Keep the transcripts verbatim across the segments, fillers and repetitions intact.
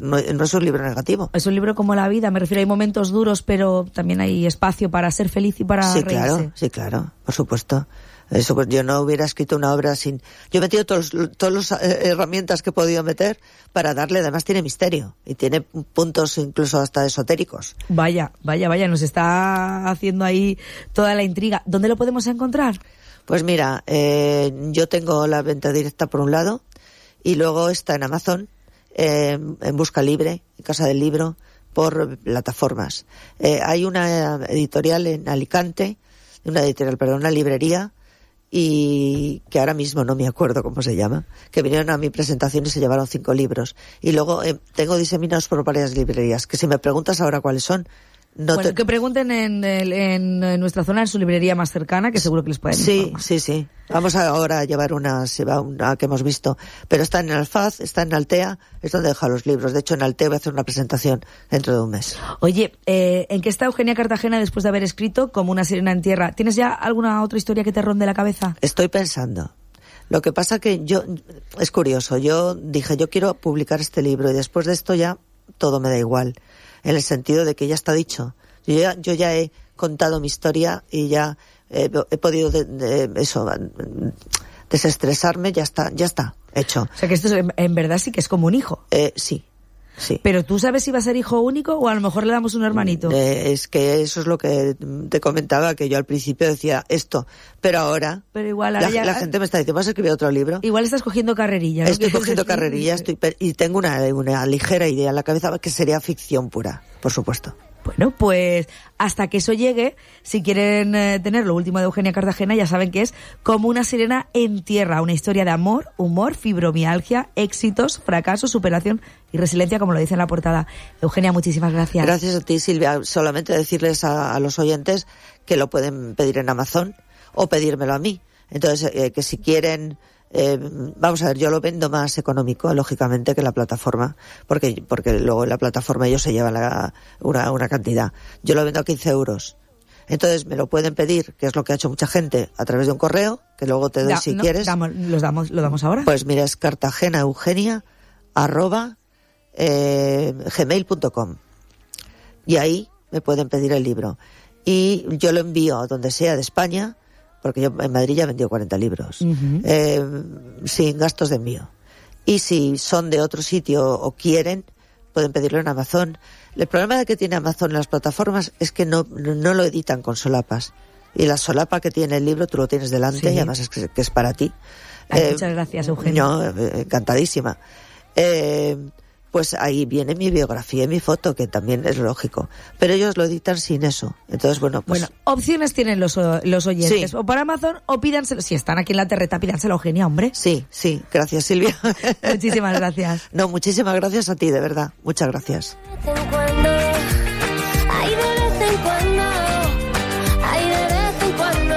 no, no es un libro negativo. Es un libro como la vida, me refiero, hay momentos duros, pero también hay espacio para ser feliz y para sí, reírse. Claro, sí, claro, por supuesto. Eso, pues yo no hubiera escrito una obra sin... Yo he metido todas las eh, herramientas que he podido meter para darle, además tiene misterio y tiene puntos incluso hasta esotéricos. Vaya, vaya, vaya, nos está haciendo ahí toda la intriga. ¿Dónde lo podemos encontrar? Pues mira, eh, yo tengo la venta directa por un lado y luego está en Amazon, eh, en Busca Libre, en Casa del Libro, por plataformas. Eh, hay una editorial en Alicante, una editorial, perdón, una librería, y que ahora mismo no me acuerdo cómo se llama, que vinieron a mi presentación y se llevaron cinco libros. Y luego eh, tengo diseminados por varias librerías, que si me preguntas ahora cuáles son, no bueno, te... que pregunten en, el, en, en nuestra zona, en su librería más cercana, que seguro que les pueden sí, informar. Sí, sí, sí. Vamos a ahora a llevar una, se va una que hemos visto, pero está en Alfaz, está en Altea, es donde deja los libros. De hecho, en Altea voy a hacer una presentación dentro de un mes. Oye, eh, ¿en qué está Eugenia Cartagena después de haber escrito Como una sirena en tierra? ¿Tienes ya alguna otra historia que te ronde la cabeza? Estoy pensando. Lo que pasa que yo, es curioso, yo dije, yo quiero publicar este libro y después de esto ya todo me da igual, en el sentido de que ya está dicho. Yo ya, yo ya he contado mi historia y ya eh, he podido de, de, eso, desestresarme, ya está, ya está, hecho. O sea que esto es, en, en verdad sí que es como un hijo. Eh, sí, sí. Pero ¿tú sabes si va a ser hijo único o a lo mejor le damos un hermanito? Eh, es que eso es lo que te comentaba, que yo al principio decía esto, pero ahora, pero igual ahora la, ya, la gente me está diciendo, ¿vas a esquivir otro libro? Igual estás cogiendo carrerilla, ¿no? Estoy cogiendo carrerilla, estoy, y tengo una, una ligera idea en la cabeza que sería ficción pura, por supuesto. Bueno, pues hasta que eso llegue, si quieren eh, tener lo último de Eugenia Cartagena, ya saben que es Como una sirena en tierra, una historia de amor, humor, fibromialgia, éxitos, fracasos, superación y resiliencia, como lo dice en la portada. Eugenia, muchísimas gracias. Gracias a ti, Silvia. Solamente decirles a, a los oyentes que lo pueden pedir en Amazon o pedírmelo a mí. Entonces, eh, que si quieren... Eh, vamos a ver, yo lo vendo más económico, lógicamente, que la plataforma, porque porque luego en la plataforma ellos se llevan la, una, una cantidad. Yo lo vendo a quince euros. Entonces me lo pueden pedir, que es lo que ha hecho mucha gente, a través de un correo, que luego te doy da, si no, quieres. Damos, los damos, ¿Lo damos ahora? Pues mira, es cartagena eugenia arroba eh, gmail punto com. Y ahí me pueden pedir el libro. Y yo lo envío a donde sea de España, porque yo en Madrid ya he vendido cuarenta libros, uh-huh. eh, sin gastos de envío. Y si son de otro sitio o quieren, pueden pedirlo en Amazon. El problema que tiene Amazon en las plataformas es que no, no lo editan con solapas. Y la solapa que tiene el libro tú lo tienes delante, sí. Y además es que, que es para ti. Ay, eh, muchas gracias, Eugenia. No, eh, encantadísima. Eh, pues ahí viene mi biografía y mi foto, que también es lógico. Pero ellos lo editan sin eso. Entonces, bueno, pues... Bueno, opciones tienen los, los oyentes. Sí. O para Amazon, o pídanselo. Si están aquí en la terreta, pídanselo a Eugenia, hombre. Sí, sí. Gracias, Silvia. Muchísimas gracias. No, muchísimas gracias a ti, de verdad. Muchas gracias. De vez en cuando, ay, de vez en cuando, ay, de vez en cuando,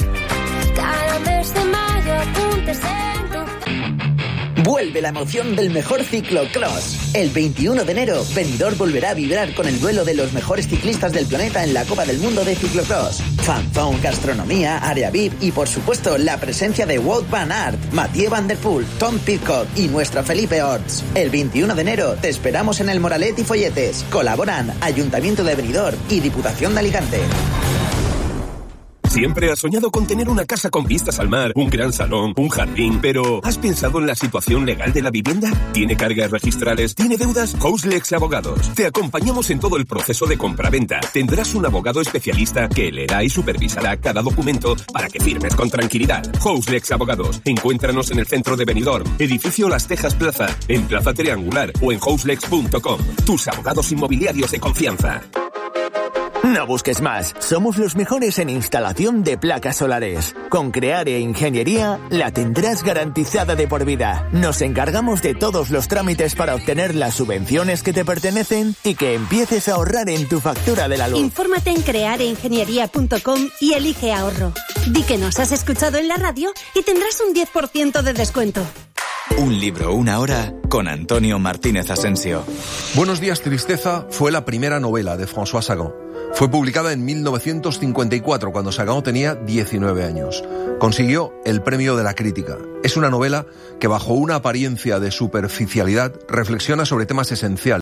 cada mes de mayo apúntese en tu... Vuelve la emoción del mejor ciclocross. El veintiuno de enero, Benidorm volverá a vibrar con el duelo de los mejores ciclistas del planeta en la Copa del Mundo de Ciclocross. Fanzone, gastronomía, área V I P y, por supuesto, la presencia de Wout van Aert, Mathieu van der Poel, Tom Pidcock y nuestro Felipe Orts. El veintiuno de enero te esperamos en el Moralet y Folletes. Colaboran Ayuntamiento de Benidorm y Diputación de Alicante. Siempre has soñado con tener una casa con vistas al mar, un gran salón, un jardín, pero ¿has pensado en la situación legal de la vivienda? ¿Tiene cargas registrales? ¿Tiene deudas? Houselex Abogados. Te acompañamos en todo el proceso de compra-venta. Tendrás un abogado especialista que leerá y supervisará cada documento para que firmes con tranquilidad. Houselex Abogados. Encuéntranos en el centro de Benidorm, edificio Las Tejas Plaza, en Plaza Triangular o en houselex punto com. Tus abogados inmobiliarios de confianza. No busques más, somos los mejores en instalación de placas solares. Con Creare Ingeniería la tendrás garantizada de por vida. Nos encargamos de todos los trámites para obtener las subvenciones que te pertenecen y que empieces a ahorrar en tu factura de la luz. Infórmate en creare ingeniería punto com y elige ahorro. Di que nos has escuchado en la radio y tendrás un diez por ciento de descuento. Un libro, una hora, con Antonio Martínez Asensio. Buenos días, tristeza fue la primera novela de François Sagan. Fue publicada en mil novecientos cincuenta y cuatro, cuando Sagan tenía diecinueve años. Consiguió el premio de la crítica. Es una novela que, bajo una apariencia de superficialidad, reflexiona sobre temas esenciales.